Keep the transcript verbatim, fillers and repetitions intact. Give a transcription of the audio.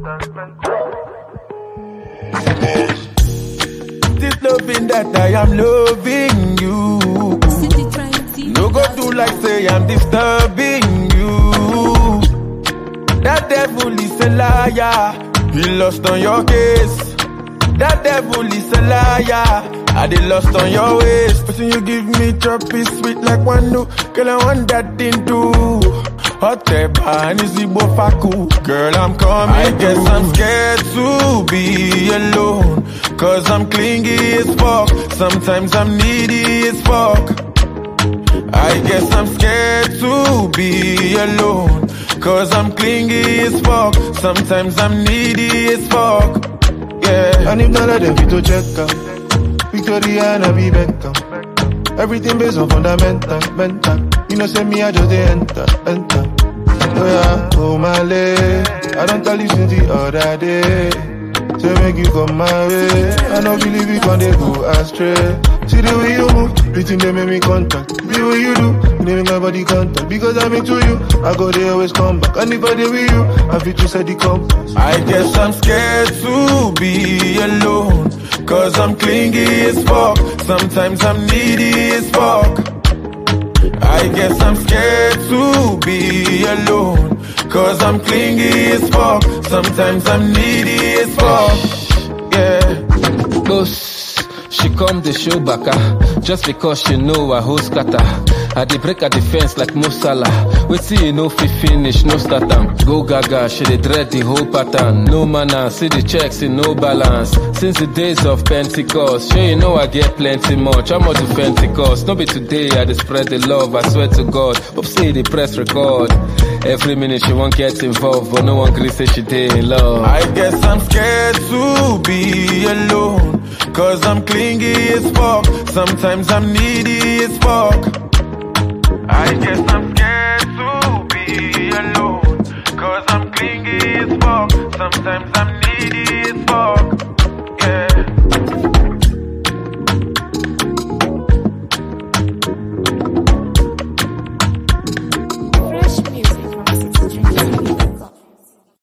This loving that I am loving you. No go do like say I'm disturbing you. That devil is a liar. He lost on your case. That devil is a liar. I did lost on your waist. But you give me choppy sweet like one do. Girl, I want that thing too. Hot and easy bofaku. Girl, I'm coming. I guess I'm scared to be alone. Cause I'm clingy as fuck. Sometimes I'm needy as fuck. I guess I'm scared to be alone. Cause I'm clingy as fuck. Sometimes I'm needy as fuck. Yeah. And if none of them fit to check out Victoria and I be Beckham. Everything based on fundamental, mental. You know, say me, I just dey enter, enter. Oh yeah, oh my lady, I don't tell you since the other day. Say make you come my way. I don't believe you can they go astray. See the way you move, the thing they make me contact. The way you do, you make my body contact. Because I'm into you, I go there always come back. And if I dey with you, I fit to set the compass. I guess I'm scared to be alone. Cause I'm clingy as fuck. Sometimes I'm needy as fuck. I guess I'm scared to be alone. Cause I'm clingy as fuck. Sometimes I'm needy as fuck. Yeah. Boss, she come the show back, just because she know I host scatter. I dey break her defense like Mo Salah. Wait till you know fi finish, no start am. Go gaga, she dey dread the whole pattern. No manner, see the checks in no balance. Since the days of Pentecost, sure you know I get plenty much. I'm out to Pentecost. No be today, I dey spread the love, I swear to God. Hope say the press record. Every minute she won't get involved, but no one agree say she dey in love. I guess I'm scared to be alone. Cause I'm clingy as fuck. Sometimes I'm needy as fuck. I guess I'm scared to be alone. Cause I'm clingy as fuck. Sometimes